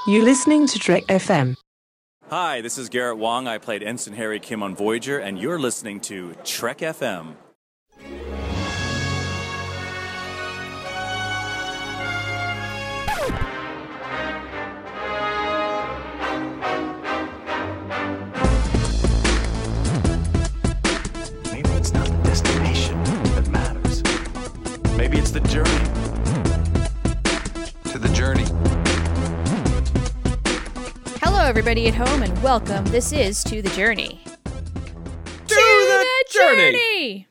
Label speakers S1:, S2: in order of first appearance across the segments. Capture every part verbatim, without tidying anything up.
S1: You're listening to Trek F M.
S2: Hi, this is Garrett Wong. I played Ensign Harry Kim on Voyager, and you're listening to Trek F M.
S3: Maybe it's not the destination that matters. Maybe it's the journey. To the journey.
S4: Hello, everybody at home, and welcome. This is To the Journey.
S5: To, to the, the journey. journey!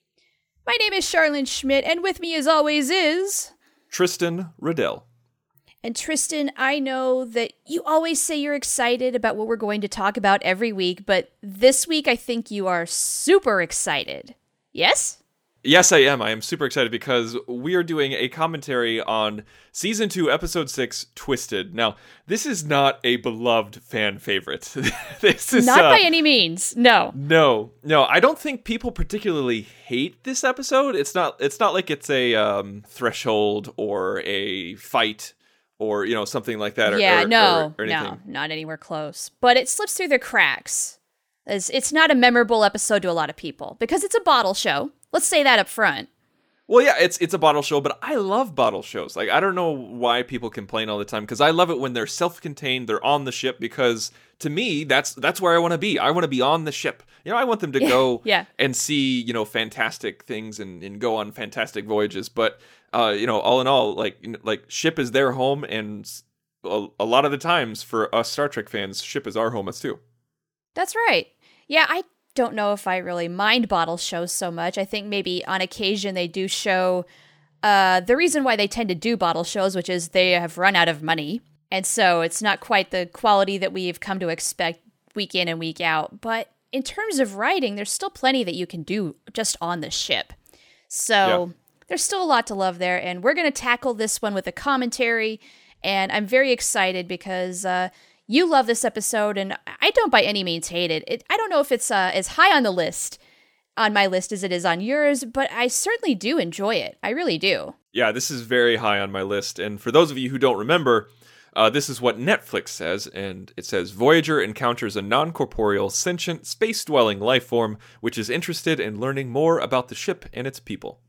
S4: My name is Charlene Schmidt, and with me, as always, is...
S5: Tristan Riddell.
S4: And Tristan, I know that you always say you're excited about what we're going to talk about every week, but this week I think you are super excited. Yes?
S5: Yes, I am. I am super excited because we are doing a commentary on Season two, Episode six, Twisted. Now, this is not a beloved fan favorite. This is
S4: Not
S5: uh,
S4: by any means, no.
S5: No, no. I don't think people particularly hate this episode. It's not It's not like it's a um, threshold or a fight or, you know, something like that. Or,
S4: yeah,
S5: or,
S4: no,
S5: or, or
S4: no, not anywhere close. But it slips through the cracks. It's, it's not a memorable episode to a lot of people because it's a bottle show. Let's say that up front.
S5: Well, yeah, it's it's a bottle show, but I love bottle shows. Like, I don't know why people complain all the time, because I love it when they're self-contained, they're on the ship, because to me, that's that's where I want to be. I want to be on the ship. You know, I want them to go
S4: yeah.
S5: and see, you know, fantastic things and, and go on fantastic voyages. But, uh, you know, all in all, like, like ship is their home, and a, a lot of the times for us Star Trek fans, ship is our home as too.
S4: That's right. Yeah, I don't know if I really mind bottle shows so much. I think maybe on occasion they do show uh, the reason why they tend to do bottle shows, which is they have run out of money. And so it's not quite the quality that we've come to expect week in and week out. But in terms of writing, there's still plenty that you can do just on the ship. So yeah. There's still a lot to love there. And we're going to tackle this one with a commentary. And I'm very excited because... Uh, You love this episode, and I don't by any means hate it. it I don't know if it's uh, as high on the list, on my list, as it is on yours, but I certainly do enjoy it. I really do.
S5: Yeah, this is very high on my list. And for those of you who don't remember, uh, this is what Netflix says. And it says, Voyager encounters a non-corporeal, sentient, space-dwelling life form, which is interested in learning more about the ship and its people.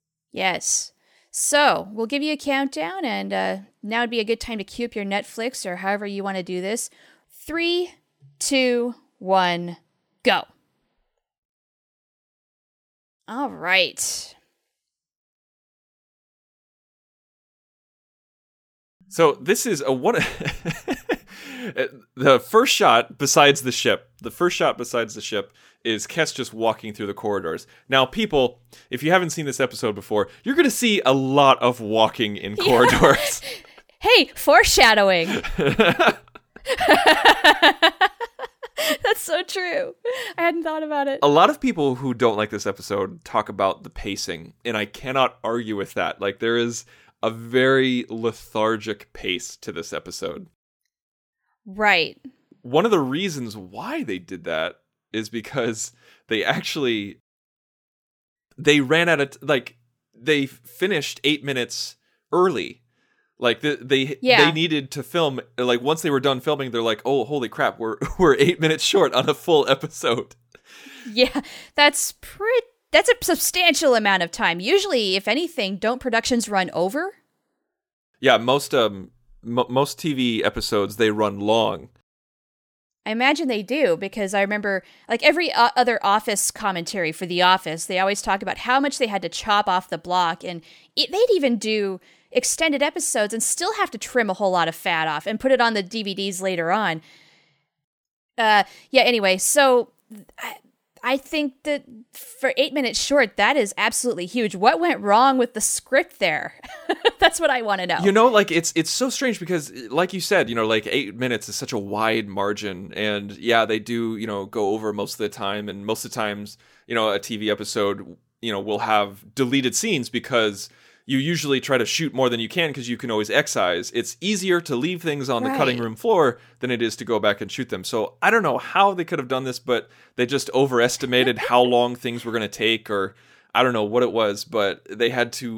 S4: Yes. So, we'll give you a countdown, and uh, now would be a good time to queue up your Netflix, or however you want to do this. Three, two, one, go. All right.
S5: So, this is a one... the first shot besides the ship, the first shot besides the ship is Kes just walking through the corridors. Now, people, if you haven't seen this episode before, you're going to see a lot of walking in corridors.
S4: Yeah. Hey, foreshadowing. That's so true. I hadn't thought about it.
S5: A lot of people who don't like this episode talk about the pacing, and I cannot argue with that. Like, there is a very lethargic pace to this episode.
S4: Right.
S5: One of the reasons why they did that is because they actually, they ran out of, like, they finished eight minutes early. Like, the, they
S4: yeah.
S5: they needed to film, like, once they were done filming, they're like, oh, holy crap, we're we're eight minutes short on a full episode.
S4: Yeah, that's pretty, that's a substantial amount of time. Usually, if anything, don't productions run over?
S5: Yeah, most, um, m- most T V episodes, they run long.
S4: I imagine they do, because I remember, like, every o- other Office commentary for The Office, they always talk about how much they had to chop off the block, and it, they'd even do extended episodes and still have to trim a whole lot of fat off and put it on the D V Ds later on. Uh, yeah, anyway, so I, I think that for eight minutes short, that is absolutely huge. What went wrong with the script there? That's what I want to know.
S5: You know, like, it's it's so strange because, like you said, you know, like, eight minutes is such a wide margin. And yeah, they do, you know, go over most of the time. And most of the times, you know, a T V episode, you know, will have deleted scenes because you usually try to shoot more than you can because you can always excise. It's easier to leave things on
S4: right.
S5: the cutting room floor than it is to go back and shoot them. So I don't know how they could have done this, but they just overestimated how long things were going to take, or I don't know what it was, but they had to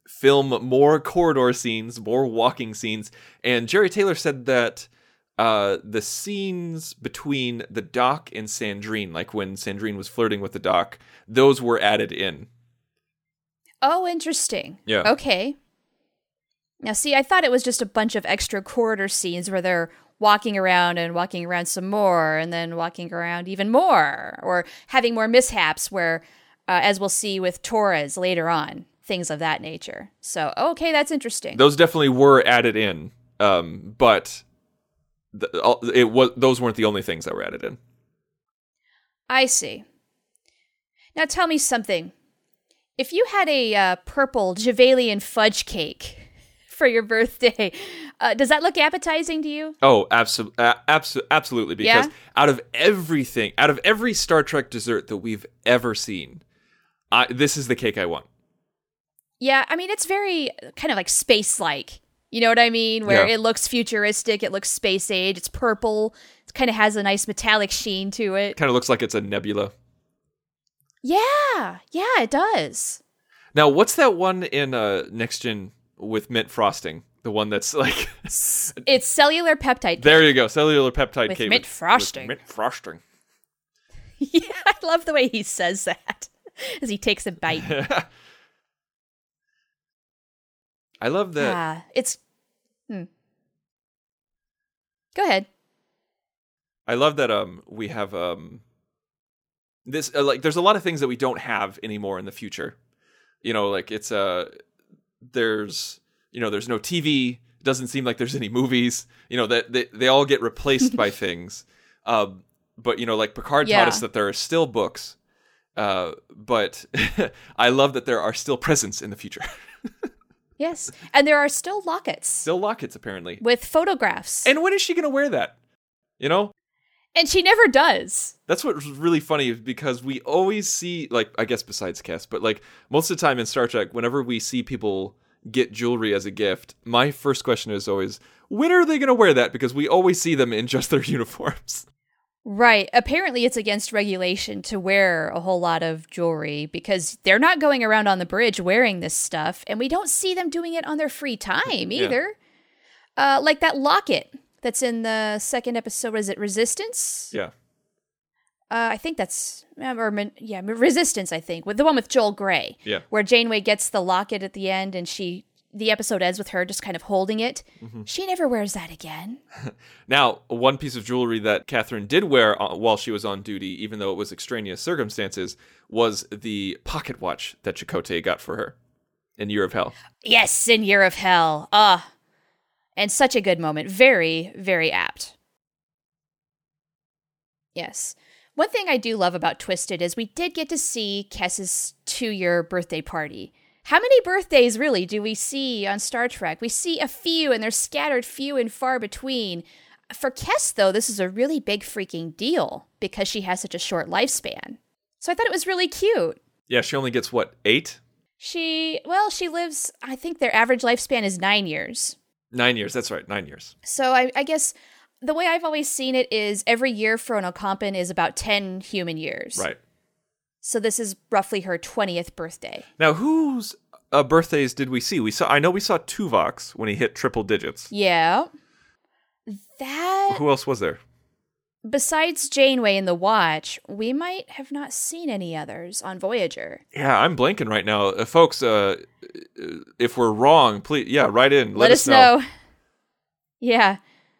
S5: film more corridor scenes, more walking scenes. And Jerry Taylor said that uh, the scenes between the Doc and Sandrine, like when Sandrine was flirting with the Doc, those were added in.
S4: Oh, interesting.
S5: Yeah.
S4: Okay. Now, see, I thought it was just a bunch of extra corridor scenes where they're walking around and walking around some more and then walking around even more, or having more mishaps where, uh, as we'll see with Torres later on, things of that nature. So, okay, that's interesting.
S5: Those definitely were added in, um, but the, it was those weren't the only things that were added in.
S4: I see. Now, tell me something. If you had a uh, purple Javalian fudge cake for your birthday, uh, does that look appetizing to you?
S5: Oh, absolutely, uh, abso- absolutely. Because
S4: Yeah?
S5: out of everything, out of every Star Trek dessert that we've ever seen, I, this is the cake I want.
S4: Yeah, I mean, it's very kind of like space-like. You know what I mean? Where
S5: Yeah.
S4: it looks futuristic, it looks space age, it's purple, it kind of has a nice metallic sheen to it.
S5: Kind of looks like it's a nebula.
S4: Yeah, yeah, it does.
S5: Now, what's that one in uh, Next Gen with mint frosting? The one that's like...
S4: It's cellular peptide.
S5: There you go, cellular peptide
S4: With
S5: cake.
S4: mint frosting.
S5: With mint frosting.
S4: Yeah, I love the way he says that as he takes a bite.
S5: I love that.
S4: Ah, it's. Hmm. Go ahead.
S5: I love that um we have um this uh, like there's a lot of things that we don't have anymore in the future. You know, like it's uh there's you know there's no T V. It doesn't seem like there's any movies. You know that they, they all get replaced by things. Um, but you know, like Picard
S4: Yeah.
S5: taught us that there are still books. Uh, but I love that there are still presents in the future.
S4: Yes, and there are still lockets
S5: Still lockets, apparently.
S4: with photographs,
S5: And when is she going to wear that? You know?
S4: and she never does.
S5: That's what's really funny because we always see, like, I guess besides Cass, but like most of the time in Star Trek, whenever we see people get jewelry as a gift, my first question is always, when are they going to wear that? Because we always see them in just their uniforms.
S4: Right. Apparently, it's against regulation to wear a whole lot of jewelry because they're not going around on the bridge wearing this stuff, and we don't see them doing it on their free time either. Uh, like that locket that's in the second episode. Is it Resistance?
S5: Yeah.
S4: Uh, I think that's um, or Min- yeah, Resistance. I think with the one with Joel Grey.
S5: Yeah.
S4: Where Janeway gets the locket at the end, and she the episode ends with her just kind of holding it.
S5: Mm-hmm.
S4: She never wears that again.
S5: Now, one piece of jewelry that Catherine did wear uh, while she was on duty, even though it was extraneous circumstances, was the pocket watch that Chakotay got for her in Year of Hell.
S4: Yes, in Year of Hell. Ah, and such a good moment. Very, very apt. Yes. One thing I do love about Twisted is we did get to see Kes's two-year birthday party. How many birthdays, really, do we see on Star Trek? We see a few, and they're scattered few and far between. For Kes, though, this is a really big freaking deal because she has such a short lifespan. So I thought it was really cute.
S5: Yeah, she only gets, what, eight?
S4: She, well, she lives, I think their average lifespan is nine years.
S5: Nine years, that's right, nine years.
S4: So I, I guess the way I've always seen it is every year for an Ocampan is about ten human years.
S5: Right.
S4: So this is roughly her twentieth birthday.
S5: Now, whose uh, birthdays did we see? We saw. I know we saw Tuvok's when he hit triple digits.
S4: Yeah. That,
S5: Who else was there?
S4: besides Janeway and the Watch, we might have not seen any others on Voyager.
S5: Yeah, I'm blanking right now, uh, folks. Uh, if we're wrong, please, yeah, write in. Let,
S4: Let us know. Yeah.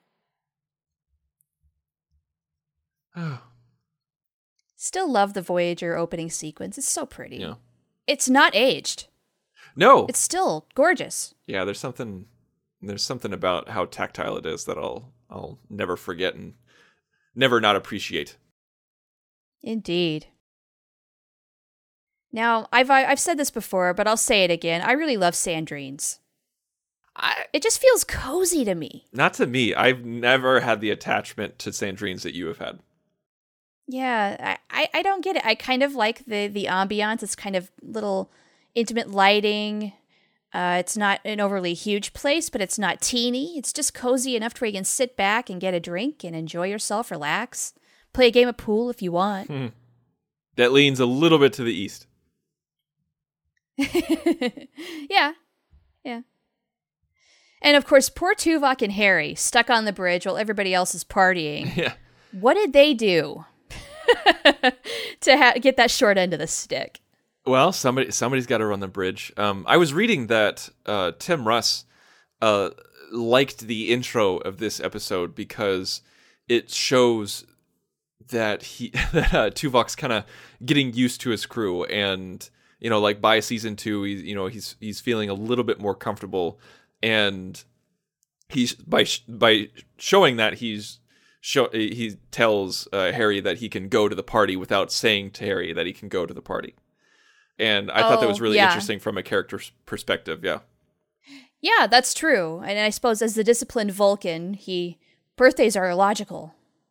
S4: Still love the Voyager opening sequence. It's so pretty.
S5: Yeah.
S4: It's not aged.
S5: No.
S4: It's still gorgeous.
S5: Yeah, there's something. There's something about how tactile it is that I'll I'll never forget and never not appreciate.
S4: Indeed. Now, I've I've said this before, but I'll say it again. I really love Sandrines.
S5: I,
S4: It just feels cozy to me.
S5: not to me. I've never had the attachment to Sandrines that you have had.
S4: Yeah, I, I, I don't get it. I kind of like the, the ambiance. It's kind of little intimate lighting. Uh, it's not an overly huge place, but it's not teeny. It's just cozy enough to where you can sit back and get a drink and enjoy yourself, relax, play a game of pool if you want.
S5: Hmm. That leans a little bit to the east.
S4: Yeah, Yeah. And of course, poor Tuvok and Harry stuck on the bridge while everybody else is partying.
S5: Yeah.
S4: What did they do to ha- get that short end of the stick?
S5: Well, somebody somebody's got to run the bridge. Um, I was reading that uh, Tim Russ uh, liked the intro of this episode because it shows that he that uh, Tuvok's kind of getting used to his crew, and you know, like by season two, he, you know, he's he's feeling a little bit more comfortable, and he's by sh- by showing that he's show he tells uh, Harry that he can go to the party without saying to Harry that he can go to the party. And I oh, thought that was really yeah. interesting from a character's perspective, yeah.
S4: Yeah, that's true. And I suppose as the disciplined Vulcan, he birthdays are illogical.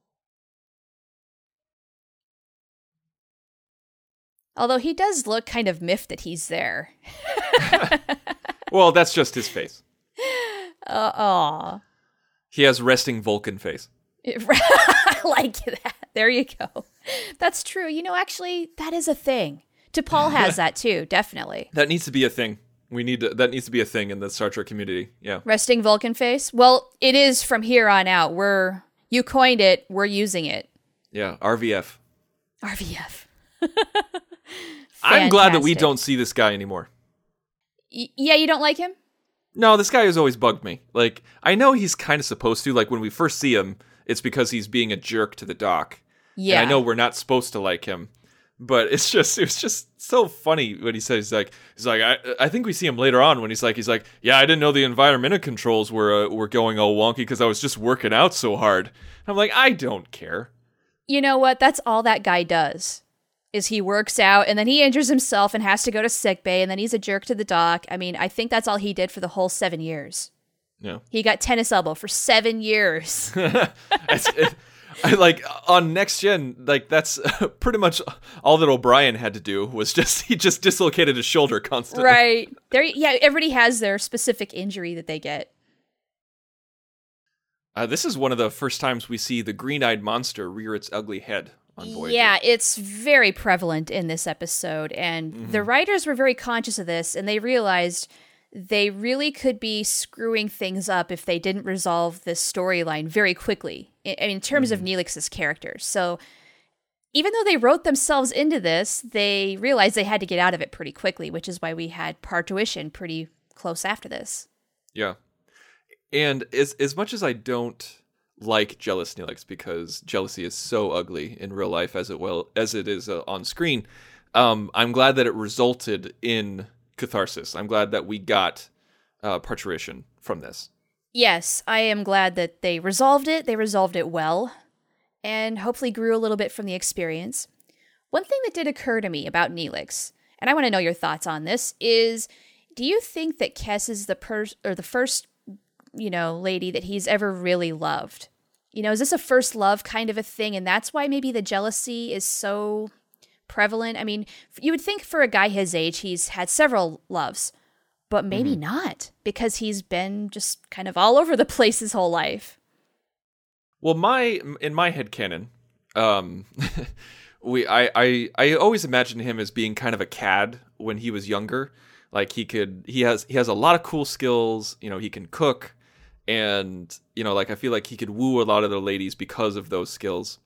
S4: Although he does look kind of miffed that he's there.
S5: Well, that's just his face.
S4: Uh, aw.
S5: He has resting Vulcan face.
S4: I like that. There you go. That's true. You know, actually, that is a thing. T'Pol has that too, definitely.
S5: That needs to be a thing. We need to, that needs to be a thing in the Star Trek community. Yeah.
S4: Resting Vulcan face? Well, it is from here on out. We're you coined it, we're using it.
S5: Yeah, R V F.
S4: R V F.
S5: I'm glad that we don't see this guy anymore.
S4: Y- yeah, you don't like him?
S5: No, this guy has always bugged me. Like, I know he's kind of supposed to. Like, when we first see him, it's because he's being a jerk to the doc. Yeah. And I know we're not supposed to like him. But it's just, it was just so funny when he says, he's like, he's like, I, I think we see him later on when he's like, he's like, yeah, I didn't know the environmental controls were uh, were going all wonky because I was just working out so hard. And I'm like, I don't care.
S4: You know what? That's all that guy does, is he works out and then he injures himself and has to go to sickbay and then he's a jerk to the doc. I mean, I think that's all he did for the whole seven years.
S5: Yeah.
S4: He got tennis elbow for seven years.
S5: I like on Next Gen, like that's pretty much all that O'Brien had to do was just he just dislocated his shoulder constantly.
S4: Right. There yeah, everybody has their specific injury that they get.
S5: Uh, this is one of the first times we see the green-eyed monster rear its ugly head on Voyager.
S4: Yeah, it's very prevalent in this episode, and mm-hmm. the writers were very conscious of this, and they realized they really could be screwing things up if they didn't resolve this storyline very quickly in, in terms mm-hmm. of Neelix's character. So even though they wrote themselves into this, they realized they had to get out of it pretty quickly, which is why we had Parturition pretty close after this.
S5: Yeah. And as as much as I don't like jealous Neelix, because jealousy is so ugly in real life as it well as it is uh, on screen, um, I'm glad that it resulted in catharsis. I'm glad that we got uh, parturition from this.
S4: Yes, I am glad that they resolved it. They resolved it well, and hopefully grew a little bit from the experience. One thing that did occur to me about Neelix, and I want to know your thoughts on this, is do you think that Kes is the per- or the first, you know, lady that he's ever really loved? You know, is this a first love kind of a thing, and that's why maybe the jealousy is so prevalent? I mean, you would think for a guy his age, he's had several loves, but maybe mm-hmm. not, because he's been just kind of all over the place his whole life.
S5: Well, my in my headcanon, um, we I, I I always imagined him as being kind of a cad when he was younger. Like he could, he has he has a lot of cool skills. You know, he can cook, and you know, like I feel like he could woo a lot of the ladies because of those skills.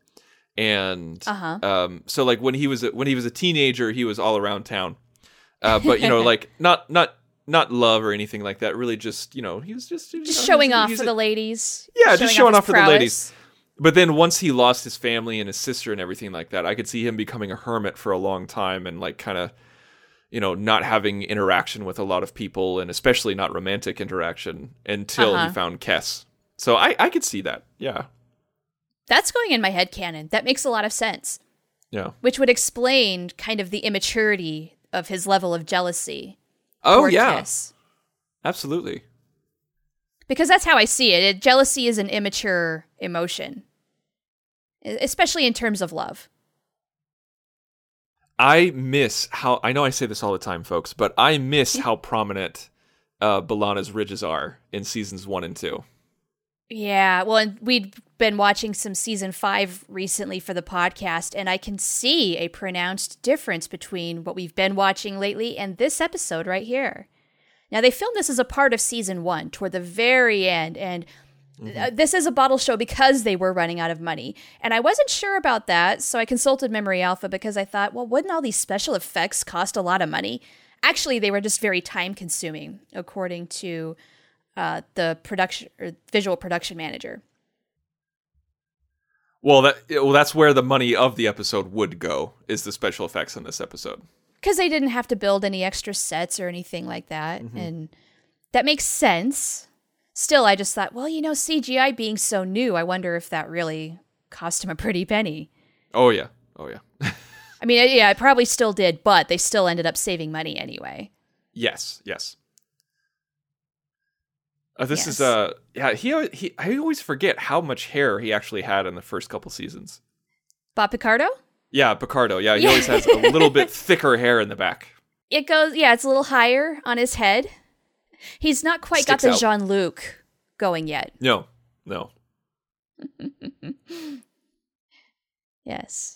S5: And uh-huh. um, so, like when he was a, when he was a teenager, he was all around town. Uh, but you know, like not not not love or anything like that. Really, just you know, he was just he was,
S4: just
S5: you know,
S4: showing
S5: he's,
S4: off
S5: he's
S4: for
S5: a,
S4: the ladies.
S5: Yeah,
S4: showing
S5: just showing off, off for
S4: prowess.
S5: the ladies. But then once he lost his family and his sister and everything like that, I could see him becoming a hermit for a long time and like kind of, you know, not having interaction with a lot of people and especially not romantic interaction until uh-huh. he found Kes. So I, I could see that. Yeah.
S4: That's going in my headcanon. That makes a lot of sense.
S5: Yeah.
S4: Which would explain kind of the immaturity of his level of jealousy.
S5: Oh, yeah.
S4: Kes.
S5: Absolutely.
S4: Because that's how I see it. it. Jealousy is an immature emotion, especially in terms of love.
S5: I miss how, I know I say this all the time, folks, but I miss how prominent uh, B'Elanna's ridges are in seasons one and two.
S4: Yeah, well, and we'd been watching some season five recently for the podcast, and I can see a pronounced difference between what we've been watching lately and this episode right here. Now, they filmed this as a part of season one toward the very end, and mm-hmm. this is a bottle show because they were running out of money. And I wasn't sure about that, so I consulted Memory Alpha because I thought, well, wouldn't all these special effects cost a lot of money? Actually, they were just very time-consuming, according to uh, the production or visual production manager.
S5: Well, that well, that's where the money of the episode would go, is the special effects in this episode.
S4: Because they didn't have to build any extra sets or anything like that. Mm-hmm. And that makes sense. Still, I just thought, well, you know, C G I being so new, I wonder if that really cost him a pretty penny.
S5: Oh, yeah. Oh, yeah.
S4: I mean, yeah, it probably still did, but they still ended up saving money anyway.
S5: Yes, yes. Uh, this
S4: yes.
S5: is, uh, yeah, he, he, I always forget how much hair he actually had in the first couple seasons.
S4: Bob Picardo?
S5: Yeah, Picardo. Yeah, he always has a little bit thicker hair in the back.
S4: It goes, yeah, it's a little higher on his head. He's not quite
S5: Sticks
S4: got the
S5: out.
S4: Jean-Luc going yet.
S5: No, no.
S4: Yes.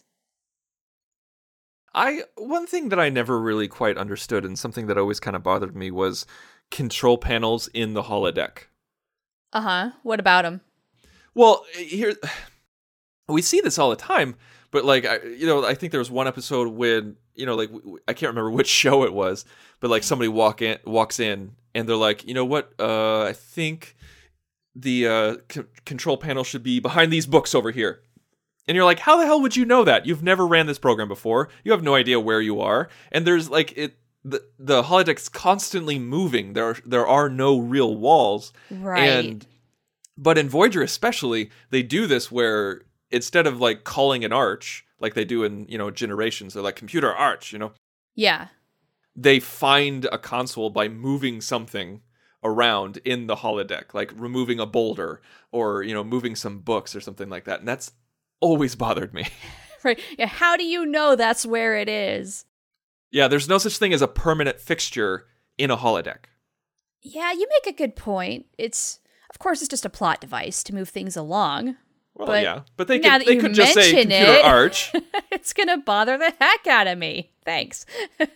S5: I one thing that I never really quite understood, and something that always kind of bothered me, was control panels in the holodeck.
S4: Uh-huh. What about him?
S5: Well, here we see this all the time, but like I, you know, I think there was one episode when, you know, like I can't remember which show it was, but like somebody walk in, walks in, and they're like, you know what? Uh, I think the uh, c- control panel should be behind these books over here. And you're like, how the hell would you know that? You've never ran this program before. You have no idea where you are. And there's like it, the the holodeck's constantly moving. There are, there are no real walls.
S4: Right.
S5: And but in Voyager especially, they do this where instead of like calling an arch like they do in, you know, Generations, they're like computer arch, you know.
S4: Yeah.
S5: They find a console by moving something around in the holodeck, like removing a boulder or, you know, moving some books or something like that. And that's always bothered me.
S4: Right. Yeah. How do you know that's where it is?
S5: Yeah, there's no such thing as a permanent fixture in a holodeck.
S4: Yeah, you make a good point. It's, of course, it's just a plot device to move things along.
S5: Well,
S4: but
S5: yeah, but they
S4: now
S5: could
S4: that
S5: they
S4: you
S5: could just say
S4: mention
S5: computer
S4: it,
S5: arch.
S4: It's gonna bother the heck out of me. Thanks.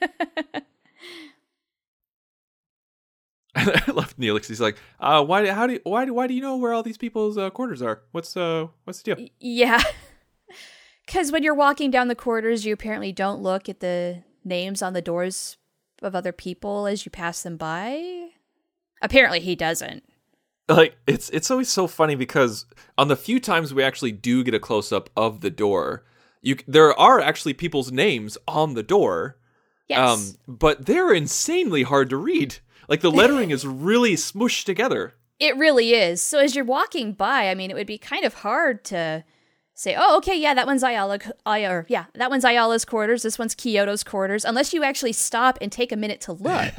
S5: I love Neelix. He's like, uh, why? How do? You, why? do- Why do you know where all these people's uh, quarters are? What's uh? What's the deal?
S4: Yeah. Because when you're walking down the corridors, you apparently don't look at the names on the doors of other people as you pass them by. Apparently, he doesn't.
S5: Like it's it's always so funny because on the few times we actually do get a close up of the door, you there are actually people's names on the door.
S4: Yes.
S5: Um, but they're insanely hard to read. Like the lettering is really smooshed together.
S4: It really is. So as you're walking by, I mean, it would be kind of hard to say, oh, okay, yeah, that one's Ayala, or yeah, that one's Ayala's quarters, this one's Kyoto's quarters, unless you actually stop and take a minute to look.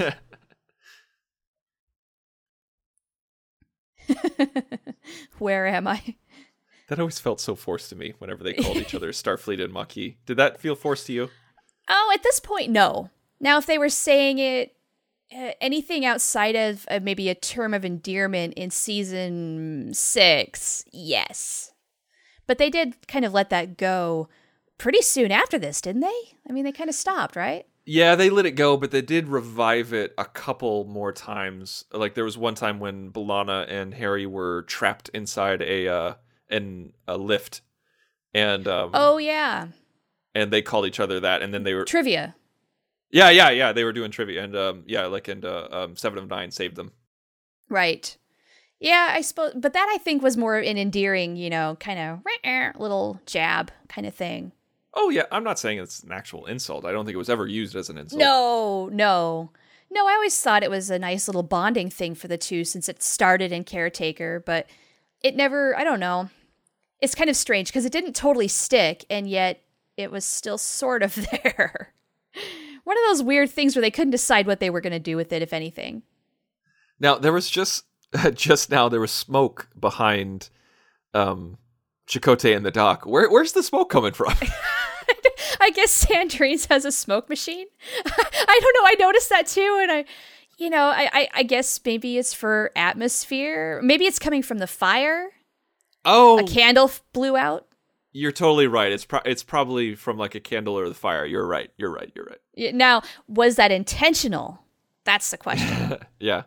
S4: Where am I?
S5: That always felt so forced to me whenever they called each other Starfleet and Maquis. Did that feel forced to you?
S4: Oh, at this point, no. Now, if they were saying it, uh, anything outside of uh, maybe a term of endearment in season six, yes. But they did kind of let that go pretty soon after this, didn't they? I mean, they kind of stopped, right?
S5: Yeah, they let it go, but they did revive it a couple more times. Like there was one time when B'Elanna and Harry were trapped inside a uh, in a lift, and um,
S4: oh yeah,
S5: and they called each other that, and then they were
S4: trivia.
S5: Yeah, yeah, yeah. They were doing trivia, and um, yeah, like and uh, um, Seven of Nine saved them.
S4: Right. Yeah, I suppose, but that I think was more an endearing, you know, kind of little jab kind of thing.
S5: Oh, yeah. I'm not saying it's an actual insult. I don't think it was ever used as an insult.
S4: No, no. No, I always thought it was a nice little bonding thing for the two since it started in Caretaker, but it never, I don't know. It's kind of strange because it didn't totally stick, and yet it was still sort of there. One of those weird things where they couldn't decide what they were going to do with it, if anything.
S5: Now, there was just, just now, there was smoke behind um, Chakotay in the dock. Where, where's the smoke coming from?
S4: I guess Sandrines has a smoke machine. I don't know. I noticed that too. And I, you know, I, I, I guess maybe it's for atmosphere. Maybe it's coming from the fire.
S5: Oh.
S4: A candle f- blew out.
S5: You're totally right. It's pro- it's probably from like a candle or the fire. You're right. You're right. You're right.
S4: Now, was that intentional? That's the question.
S5: Yeah.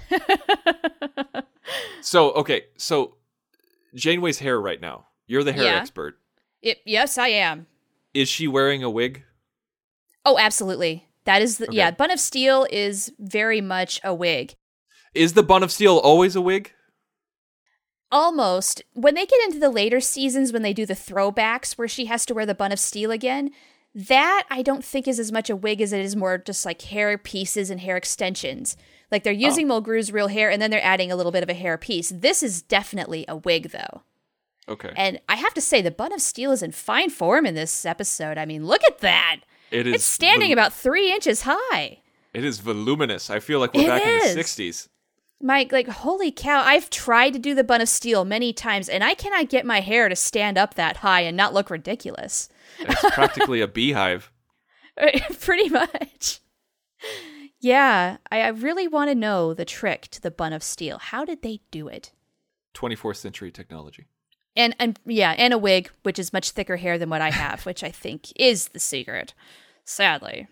S5: So, okay. So, Janeway's hair right now. You're the hair
S4: Yeah.
S5: expert.
S4: It, yes, I am.
S5: Is she wearing a wig?
S4: Oh, absolutely. That is the,
S5: Okay.
S4: yeah, Bun of Steel is very much a wig.
S5: Is the Bun of Steel always a wig?
S4: Almost. When they get into the later seasons, when they do the throwbacks where she has to wear the Bun of Steel again, that I don't think is as much a wig as it is more just like hair pieces and hair extensions. Like they're using
S5: Oh.
S4: Mulgrew's real hair and then they're adding a little bit of a hair piece. This is definitely a wig though.
S5: Okay.
S4: And I have to say, the Bun of Steel is in fine form in this episode. I mean, look at that.
S5: It is
S4: It's standing
S5: vol-
S4: about three inches high.
S5: It is voluminous. I feel like we're
S4: It
S5: back in the
S4: is.
S5: sixties.
S4: Mike, like, holy cow, I've tried to do the Bun of Steel many times, and I cannot get my hair to stand up that high and not look ridiculous.
S5: It's practically a beehive.
S4: Pretty much. Yeah, I, I really want to know the trick to the Bun of Steel. How did they do it?
S5: twenty-fourth century technology.
S4: And, and yeah, and a wig, which is much thicker hair than what I have, which I think is the secret. Sadly.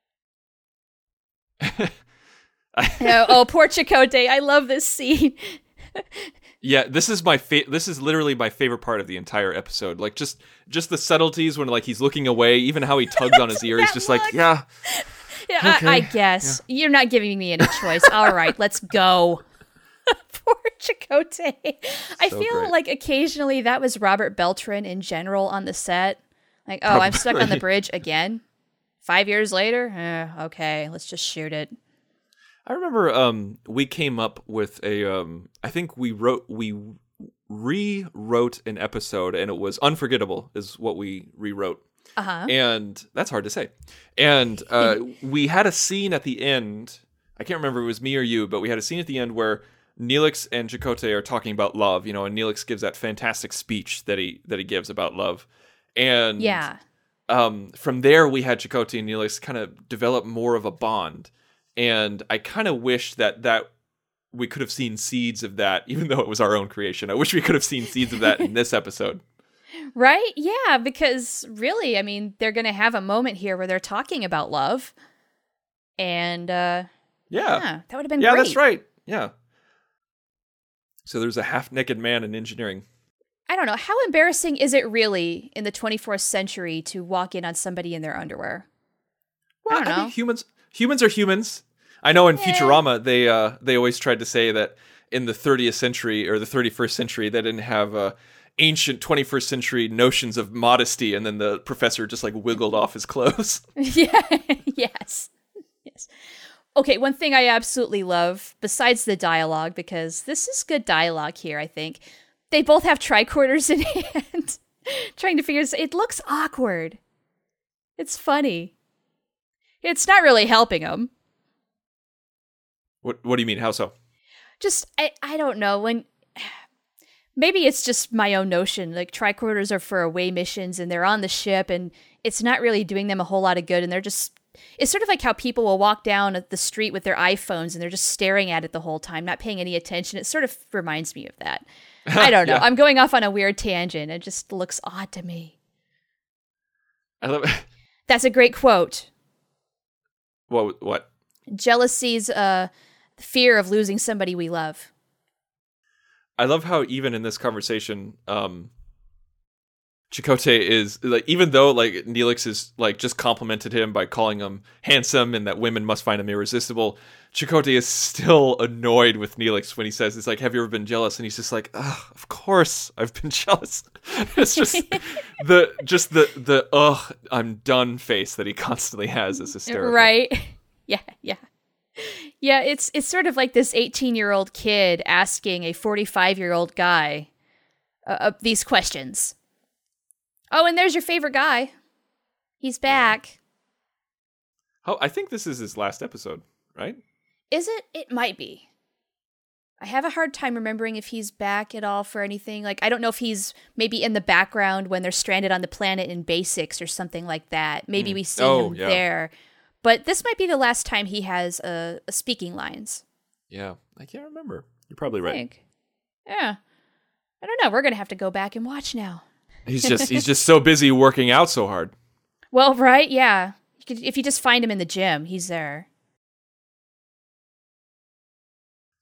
S4: oh, oh, poor Chakotay. I love this scene.
S5: Yeah, this is my fa- this is literally my favorite part of the entire episode. Like just just the subtleties when like he's looking away, even how he tugs on his ear. He's
S4: That
S5: just
S4: look.
S5: like, yeah.
S4: Yeah,
S5: Okay,
S4: I, I guess. You're not giving me any choice. All right, let's go. Poor Chakotay. I
S5: So
S4: feel
S5: great.
S4: like occasionally that was Robert Beltran in general on the set. Like, oh, I'm stuck on the
S5: Probably.
S4: bridge again. Five years later? Eh, okay, let's just shoot it.
S5: I remember um, we came up with a. Um, I think we wrote we rewrote an episode, and it was Unforgettable, is what we rewrote,
S4: Uh-huh.
S5: and that's hard to say. And uh, we had a scene at the end. I can't remember if it was me or you, but we had a scene at the end where Neelix and Chakotay are talking about love. You know, and Neelix gives that fantastic speech that he that he gives about love, and
S4: Yeah.
S5: um, from there we had Chakotay and Neelix kind of develop more of a bond. And I kind of wish that that we could have seen seeds of that, even though it was our own creation. I wish we could have seen seeds of that in this episode.
S4: Right? Yeah, because really, I mean, they're going to have a moment here where they're talking about love. And, uh,
S5: Yeah.
S4: yeah, that would have been
S5: Yeah,
S4: great.
S5: that's right. Yeah. So there's a half-naked man in engineering.
S4: I don't know. How embarrassing is it really in the twenty-fourth century to walk in on somebody in their underwear?
S5: Well,
S4: I don't know.
S5: mean, humans humans are humans. I know in
S4: Yeah.
S5: Futurama they uh, they always tried to say that in the thirtieth century or the thirty-first century they didn't have uh, ancient twenty-first century notions of modesty, and then the professor just like wiggled off his clothes.
S4: Yeah. Yes. Yes. Okay, one thing I absolutely love, besides the dialogue, because this is good dialogue here, I think, they both have tricorders in hand, trying to figure this. It looks awkward. It's funny. It's not really helping them.
S5: What What do you mean? How so?
S4: Just, I, I don't know, when... Maybe it's just my own notion. Like, tricorders are for away missions, and they're on the ship, and it's not really doing them a whole lot of good, and they're just... It's sort of like how people will walk down the street with their iPhones, and they're just staring at it the whole time, not paying any attention. It sort of reminds me of that. I don't know.
S5: Yeah.
S4: I'm going off on a weird tangent. It just looks odd to me.
S5: I love
S4: That's a great quote.
S5: what what
S4: Jealousy's uh, fear of losing somebody we love.
S5: I love how even in this conversation, um, Chakotay is like, even though like Neelix is like just complimented him by calling him handsome and that women must find him irresistible, Chakotay is still annoyed with Neelix when he says, it's like, have you ever been jealous? And he's just like, ugh, of course I've been jealous. It's just the just the the ugh, I'm done face that he constantly has is hysterical.
S4: Right. Yeah, yeah. Yeah, it's it's sort of like this eighteen-year-old kid asking a forty-five-year-old guy uh, uh, these questions. Oh, and there's your favorite guy. He's back.
S5: Oh, I think this is his last episode, right?
S4: Is it? It might be. I have a hard time remembering if he's back at all for anything. Like, I don't know if he's maybe in the background when they're stranded on the planet in Basics or something like that. Maybe we see
S5: Oh,
S4: him
S5: yeah.
S4: there. But this might be the last time he has uh, a speaking lines.
S5: Yeah, I can't remember. You're probably
S4: I
S5: right.
S4: think. Yeah. I don't know. We're going to have to go back and watch now.
S5: He's just he's just so busy working out so hard.
S4: Well, right? Yeah. You could, if you just find him in the gym, he's there.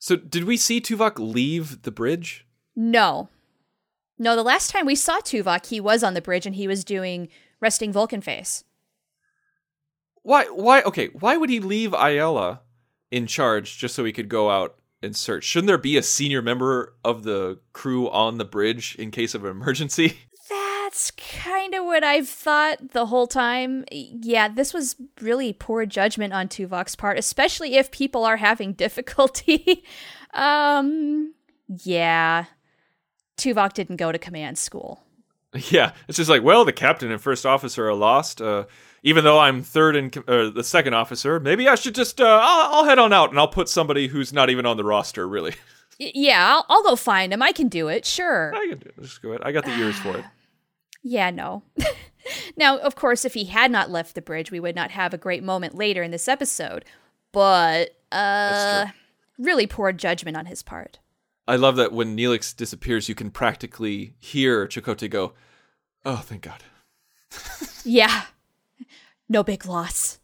S5: So did we see Tuvok leave the bridge?
S4: No. No, the last time we saw Tuvok, he was on the bridge and he was doing resting Vulcan face.
S5: Why, why, okay, why would he leave Ayala in charge just so he could go out and search? Shouldn't there be a senior member of the crew on the bridge in case of an emergency?
S4: That's kind of what I've thought the whole time. Yeah, this was really poor judgment on Tuvok's part, especially if people are having difficulty. um, yeah, Tuvok didn't go to command school.
S5: Yeah, it's just like, well, the captain and first officer are lost. Uh, even though I'm third and uh, the second officer, maybe I should just, uh, I'll, I'll head on out and I'll put somebody who's not even on the roster, really.
S4: Y- yeah, I'll, I'll go find him. I can do it, sure.
S5: I can do it. Just go ahead. I got the ears for it.
S4: Yeah, no. Now, of course, if he had not left the bridge, we would not have a great moment later in this episode. But, uh, really poor judgment on his part.
S5: I love that when Neelix disappears, you can practically hear Chakotay go, oh, thank God.
S4: Yeah. No big loss.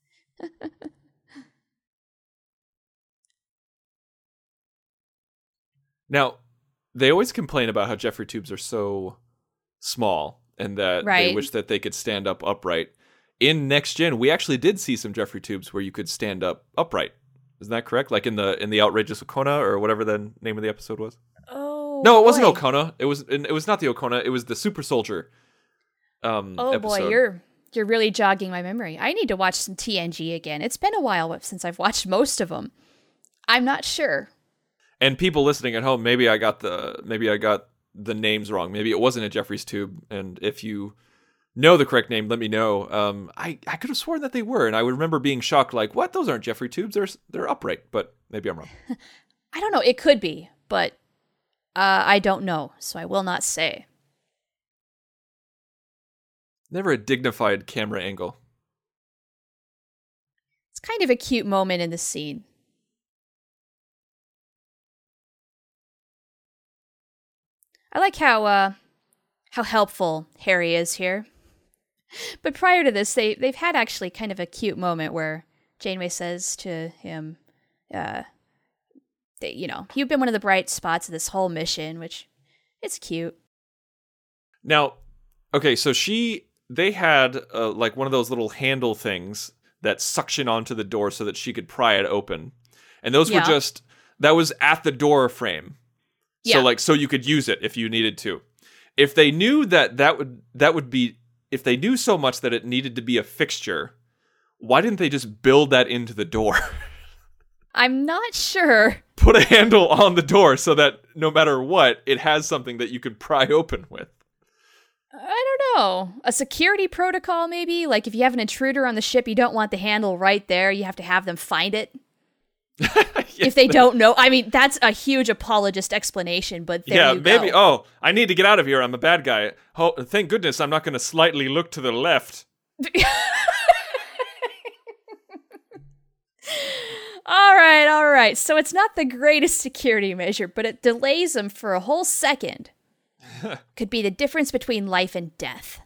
S5: Now, they always complain about how Jeffrey tubes are so small and that
S4: right.
S5: they wish that they could stand up upright. In Next Gen, we actually did see some Jeffrey tubes where you could stand up upright. Isn't that correct? Like in the in the Outrageous Okona or whatever the name of the episode was?
S4: Oh,
S5: No, it wasn't
S4: boy.
S5: Okona. It was it was not the Okona. It was the Super Soldier um,
S4: Oh
S5: episode.
S4: boy, you're you're really jogging my memory. I need to watch some T N G again. It's been a while since I've watched most of them. I'm not sure.
S5: And people listening at home, maybe I got the maybe I got the names wrong. Maybe it wasn't a Jeffrey's tube. And if you know the correct name, let me know. Um, I, I could have sworn that they were, and I would remember being shocked, like, what? Those aren't Jeffrey tubes. They're they're upright, but maybe I'm wrong.
S4: I don't know. It could be, but uh, I don't know, so I will not say.
S5: Never a dignified camera angle.
S4: It's kind of a cute moment in the scene. I like how uh, how helpful Harry is here. But prior to this, they, they've had actually kind of a cute moment where Janeway says to him, uh, that, you know, you've been one of the bright spots of this whole mission, which it's cute.
S5: Now, okay, so she, they had uh, like one of those little handle things that suction onto the door so that she could pry it open. And those
S4: Yeah.
S5: were just, that was at the door frame. So
S4: Yeah.
S5: like, so you could use it if you needed to. If they knew that that would, that would be, if they knew so much that it needed to be a fixture, why didn't they just build that into the door?
S4: I'm not sure.
S5: Put a handle on the door so that no matter what, it has something that you could pry open with.
S4: I don't know. A security protocol, maybe? Like if you have an intruder on the ship, you don't want the handle right there. You have to have them find it. If they don't know. I mean, that's a huge apologist explanation, but there
S5: yeah,
S4: you
S5: maybe.
S4: go.
S5: Oh, I need to get out of here. I'm a bad guy. Oh, thank goodness I'm not going to slightly look to the left.
S4: All right, all right. So it's not the greatest security measure, but it delays them for a whole second. Could be the difference between life and death.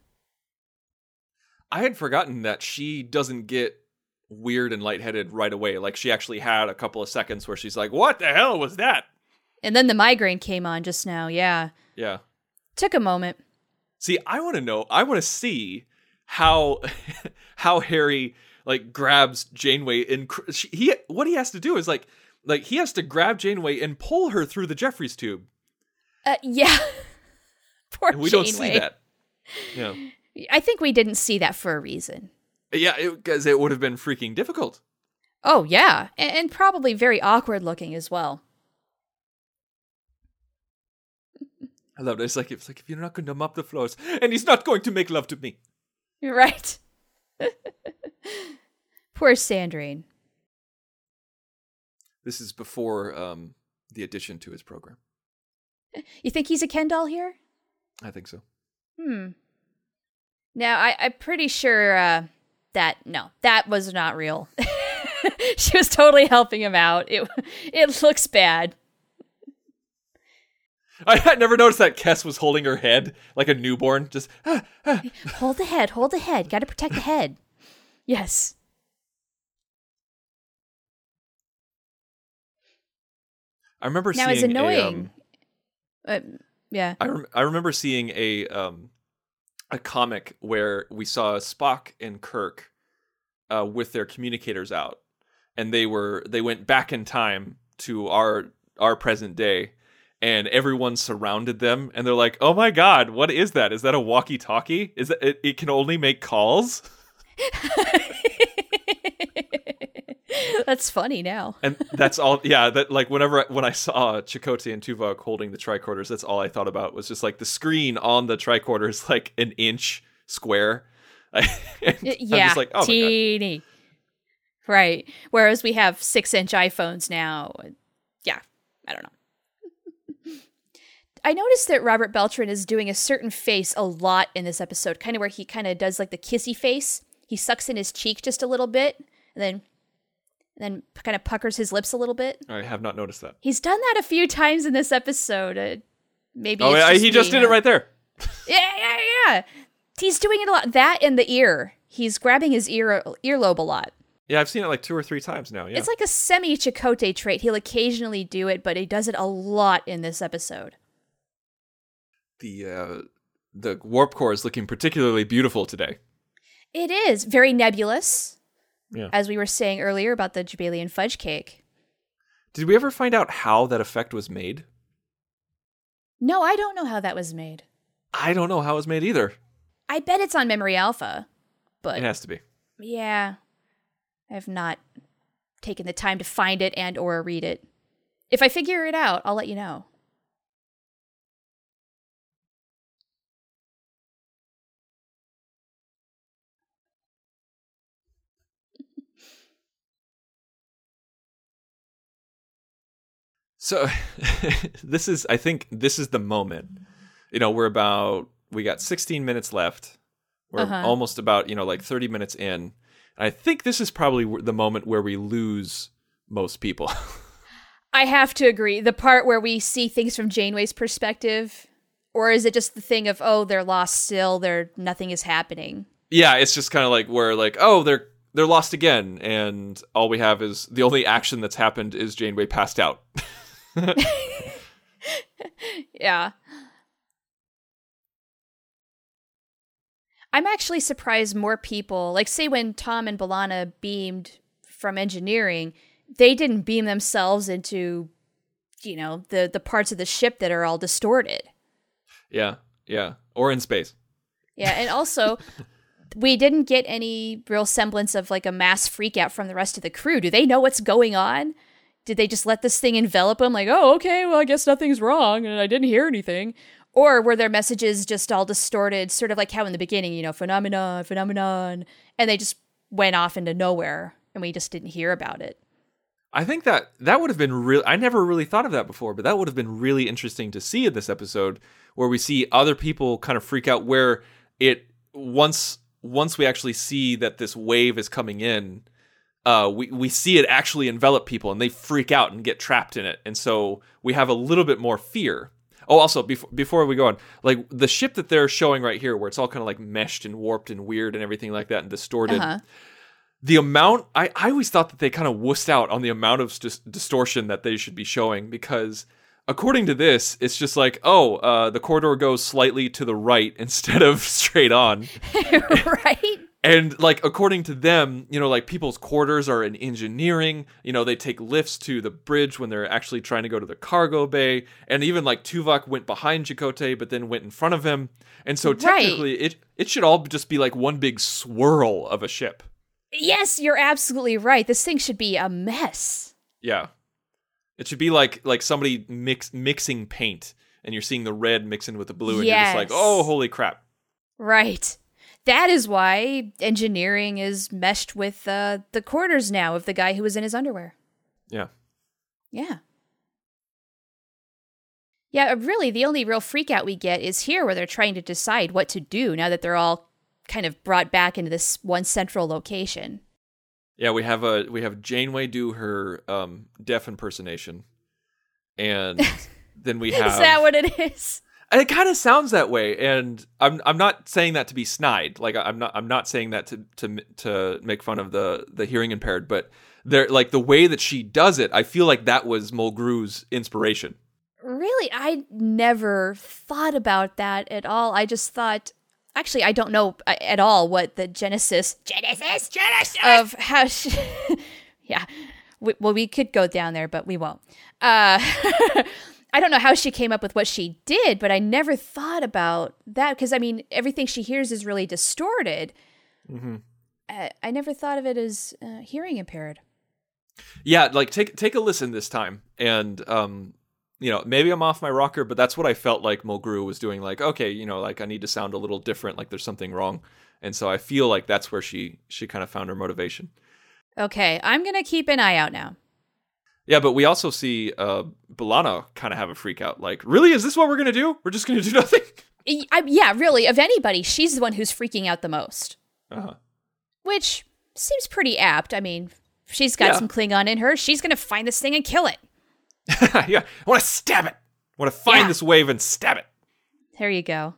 S5: I had forgotten that she doesn't get weird and lightheaded right away. Like she actually had a couple of seconds where she's like, what the hell was that?
S4: And then the migraine came on just now, yeah.
S5: Yeah.
S4: Took a moment.
S5: See, I want to know, I want to see how how Harry like grabs Janeway and cr- she, he what he has to do is like like he has to grab Janeway and pull her through the Jeffries tube.
S4: Uh, yeah. Poor
S5: And we
S4: Janeway.
S5: don't see that. Yeah.
S4: I think we didn't see that for a reason.
S5: Yeah, because it, it would have been freaking difficult.
S4: Oh, yeah. And, and probably very awkward looking as well.
S5: I love it. It's like, it's like if you're not going to mop the floors, and he's not going to make love to me.
S4: You're right. Poor Sandrine.
S5: This is before um, the addition to his program.
S4: You think he's a Ken doll here?
S5: I think so.
S4: Hmm. Now, I, I'm pretty sure uh, that, no, that was not real. She was totally helping him out. It it looks bad.
S5: I had never noticed that Kes was holding her head like a newborn. Just, ah, ah.
S4: Hold the head, hold the head. Got to protect the head. Yes.
S5: I remember
S4: now
S5: seeing
S4: it's annoying.
S5: A, um,
S4: uh, yeah.
S5: I rem- I remember seeing a um a comic where we saw Spock and Kirk uh, with their communicators out, and they were they went back in time to our our present day, and everyone surrounded them, and they're like, "Oh my God, what is that? Is that a walkie-talkie? Is that it, it can only make calls?"
S4: That's funny now.
S5: And that's all. Yeah, that like whenever when I saw Chakotay and Tuvok holding the tricorders, that's all I thought about was just like the screen on the tricorder is like an inch square. And
S4: yeah,
S5: I'm just like, oh
S4: teeny.
S5: My God.
S4: Right. Whereas we have six-inch iPhones now. Yeah, I don't know. I noticed that Robert Beltran is doing a certain face a lot in this episode, kind of where he kind of does like the kissy face. He sucks in his cheek just a little bit, and then and then kind of puckers his lips a little bit.
S5: I have not noticed that.
S4: He's done that a few times in this episode. Uh, maybe
S5: oh,
S4: it's
S5: yeah,
S4: just
S5: he just
S4: me,
S5: did
S4: huh?
S5: it right there.
S4: Yeah, yeah, yeah. He's doing it a lot. That and the ear. He's grabbing his ear earlobe a lot.
S5: Yeah, I've seen it like two or three times now. Yeah,
S4: It's like a semi-Chakotay trait. He'll occasionally do it, but he does it a lot in this episode.
S5: the uh, the warp core is looking particularly beautiful today.
S4: It is very nebulous,
S5: Yeah.
S4: as we were saying earlier about the Jabalian fudge cake.
S5: Did we ever find out how that effect was made?
S4: No, I don't know how that was made.
S5: I don't know how it was made either.
S4: I bet it's on Memory Alpha, but
S5: It has to be.
S4: yeah, I have not taken the time to find it and or read it. If I figure it out, I'll let you know.
S5: So this is, I think this is the moment, you know, we're about, we got sixteen minutes left. We're
S4: Uh-huh.
S5: almost about, you know, like thirty minutes in. I think this is probably the moment where we lose most people.
S4: I have to agree. The part where we see things from Janeway's perspective, or is it just the thing of, oh, they're lost still, they're nothing is happening?
S5: Yeah, it's just kind of like where like, oh, they're they're lost again, and all we have is the only action that's happened is Janeway passed out.
S4: Yeah. I'm actually surprised more people, like say when Tom and B'Elanna beamed from engineering, they didn't beam themselves into, you know, the, the parts of the ship that are all distorted.
S5: Yeah, yeah, or in space.
S4: Yeah, and also, we didn't get any real semblance of like a mass freak out from the rest of the crew. Do they know what's going on? Did they just let this thing envelop them like, oh, okay, well, I guess nothing's wrong and I didn't hear anything? Or were their messages just all distorted, sort of like how in the beginning, you know, phenomenon, phenomenon, and they just went off into nowhere and we just didn't hear about it?
S5: I think that that would have been real. I never really thought of that before, but that would have been really interesting to see in this episode, where we see other people kind of freak out. Where it once once we actually see that this wave is coming in, uh, we we see it actually envelop people, and they freak out and get trapped in it, and so we have a little bit more fear. Oh, also before before we go on, like the ship that they're showing right here, where it's all kind of like meshed and warped and weird and everything like that and distorted.
S4: Uh-huh.
S5: The amount, I, I always thought that they kind of wussed out on the amount of dis- distortion that they should be showing, because according to this, it's just like, oh, uh, the corridor goes slightly to the right instead of straight on.
S4: Right?
S5: And like, according to them, you know, like people's quarters are in engineering, you know, they take lifts to the bridge when they're actually trying to go to the cargo bay. And even like Tuvok went behind Chakotay, but then went in front of him. And so technically
S4: Right.
S5: it, it should all just be like one big swirl of a ship.
S4: Yes, you're absolutely right. This thing should be a mess.
S5: Yeah. It should be like like somebody mix mixing paint, and you're seeing the red mixing with the blue, and you're just like,
S4: Yes.
S5: oh, holy crap.
S4: Right. That is why engineering is meshed with uh, the quarters now of the guy who was in his underwear.
S5: Yeah.
S4: Yeah. Yeah, really, the only real freak out we get is here, where they're trying to decide what to do now that they're all kind of brought back into this one central location.
S5: Yeah, we have a we have Janeway do her um, deaf impersonation, and then we have.
S4: Is that what it is?
S5: It kind of sounds that way, and I'm I'm not saying that to be snide. Like I'm not I'm not saying that to to to make fun of the the hearing impaired, but There, like the way that she does it, I feel like that was Mulgrew's inspiration.
S4: Really, I never thought about that at all. I just thought, actually, I don't know at all what the genesis, genesis, genesis of how she, yeah, we, well, we could go down there, but we won't. Uh, I don't know how she came up with what she did, but I never thought about that because, I mean, everything she hears is really distorted. Mm-hmm. Uh, I never thought of it as uh, hearing impaired.
S5: Yeah, like take take a listen this time, and um. You know, maybe I'm off my rocker, but that's what I felt like Mulgrew was doing. Like, okay, you know, like I need to sound a little different, like there's something wrong. And so I feel like that's where she she kind of found her motivation.
S4: Okay, I'm going to keep an eye out now.
S5: Yeah, but we also see uh, B'Elanna kind of have a freak out. Like, really? Is this what we're going to do? We're just going to do nothing?
S4: I, yeah, really. Of anybody, she's the one who's freaking out the most.
S5: Uh-huh.
S4: Which seems pretty apt. I mean, she's got
S5: yeah.
S4: some Klingon in her. She's going to find this thing and kill it.
S5: Yeah, I want to stab it. I want to find
S4: yeah.
S5: this wave and stab it.
S4: There you go.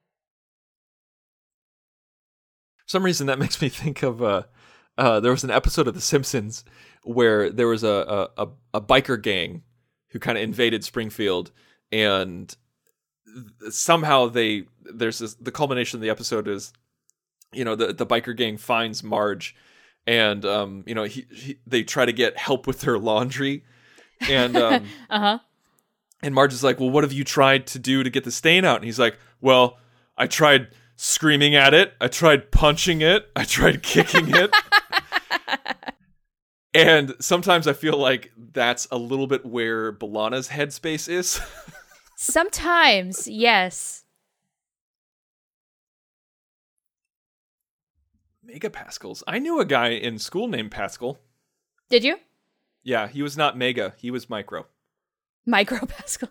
S5: For some reason, that makes me think of uh, uh, there was an episode of The Simpsons where there was a a, a biker gang who kind of invaded Springfield, and somehow they there's this, the culmination of the episode is, you know, the the biker gang finds Marge, and um, you know, he, he they try to get help with their laundry. And um,
S4: uh-huh.
S5: And Marge is like, well, what have you tried to do to get the stain out? And he's like, well, I tried screaming at it. I tried punching it. I tried kicking it. And sometimes I feel like that's a little bit where B'Elanna's headspace is.
S4: Sometimes, yes.
S5: Megapascals. I knew a guy in school named Pascal.
S4: Did you?
S5: Yeah, he was not mega. He was micro.
S4: Micro Pascal.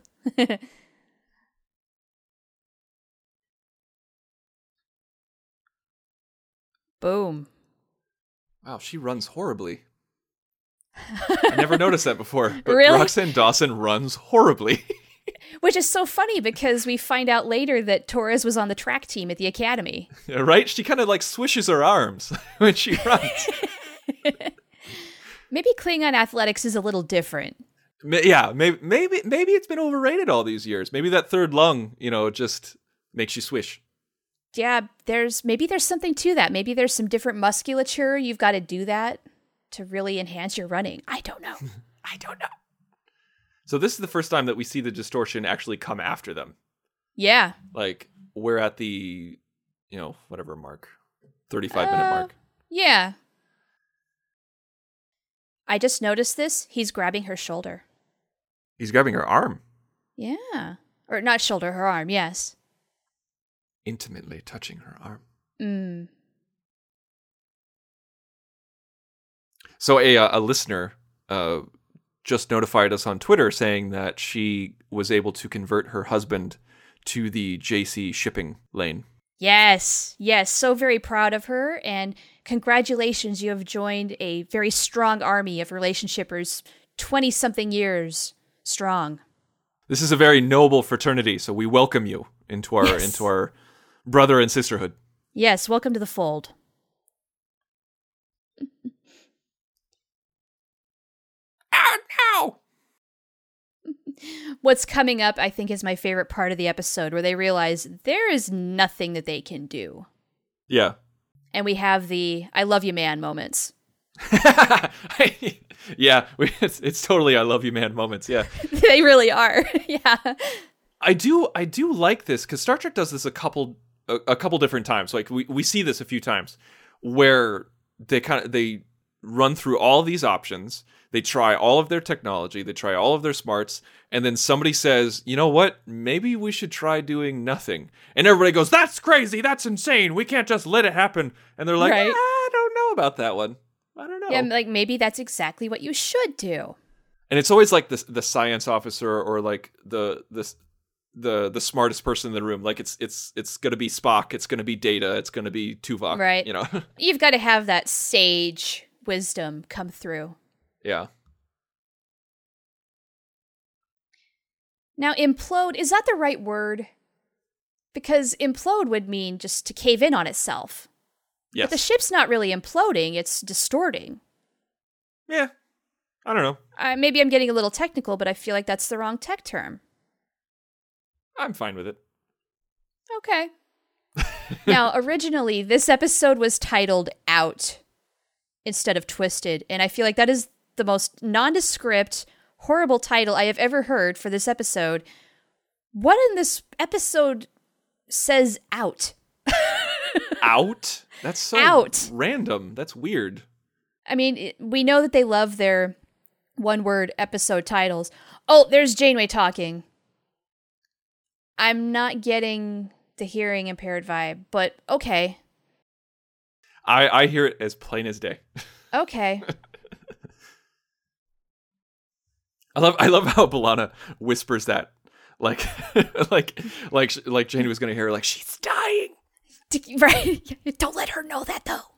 S4: Boom.
S5: Wow, she runs horribly. I never noticed that before. But
S4: really?
S5: Roxann Dawson runs horribly.
S4: Which is so funny because we find out later that Torres was on the track team at the academy.
S5: Right? She kind of like swishes her arms when she runs.
S4: Maybe Klingon athletics is a little different.
S5: Yeah, maybe maybe maybe it's been overrated all these years. Maybe that third lung, you know, just makes you swish.
S4: Yeah, there's maybe there's something to that. Maybe there's some different musculature. You've got to do that to really enhance your running. I don't know. I don't know.
S5: So this is the first time that we see the distortion actually come after them.
S4: Yeah.
S5: Like we're at the, you know, whatever mark, thirty-five minute
S4: uh,
S5: mark.
S4: Yeah. I just noticed this. He's grabbing her shoulder.
S5: He's grabbing her arm.
S4: Yeah. Or not shoulder, her arm, yes.
S5: Intimately touching her arm.
S4: Mm.
S5: So a a listener uh, just notified us on Twitter saying that she was able to convert her husband to the J C shipping lane.
S4: Yes, yes, so very proud of her, and congratulations, you have joined a very strong army of relationshipers, twenty-something years strong.
S5: This is a very noble fraternity, so we welcome you into our yes. into our brother and sisterhood.
S4: Yes, welcome to the fold.
S5: Oh, no!
S4: What's coming up, I think, is my favorite part of the episode, where they realize there is nothing that they can do.
S5: Yeah.
S4: And we have the I love you, man moments.
S5: Yeah, it's, it's totally I love you, man moments, yeah.
S4: They really are, yeah.
S5: I do I do like this, because Star Trek does this a couple a, a couple different times. Like, we, we see this a few times, where they kind of, they run through all these options, they try all of their technology, they try all of their smarts, and then somebody says, you know what, maybe we should try doing nothing. And everybody goes, that's crazy, that's insane, we can't just let it happen. And they're like,
S4: right.
S5: ah, I don't know about that one. I don't know.
S4: Yeah, like maybe that's exactly what you should do.
S5: And it's always like the the science officer, or like the the the the smartest person in the room. Like it's it's it's gonna be Spock, it's gonna be Data, it's gonna be Tuvok.
S4: Right.
S5: You know,
S4: you've got to have that sage wisdom come through.
S5: Yeah.
S4: Now, implode, is that the right word? Because implode would mean just to cave in on itself.
S5: Yes.
S4: But the ship's not really imploding, it's distorting.
S5: Yeah, I don't know.
S4: Uh, maybe I'm getting a little technical, but I feel like that's the wrong tech term.
S5: I'm fine with it.
S4: Okay. Now, originally, this episode was titled Out instead of Twisted, and I feel like that is the most nondescript, horrible title I have ever heard for this episode. What in this episode says out?
S5: Out? That's so
S4: Out.
S5: random. That's weird.
S4: I mean, it, we know that they love their one-word episode titles. Oh, there's Janeway talking. I'm not getting the hearing impaired vibe, but okay.
S5: I, I hear it as plain as day.
S4: Okay.
S5: I love I love how B'Elanna whispers that, like like like like Janeway was gonna hear her, like she's dying.
S4: Right? Don't let her know that, though.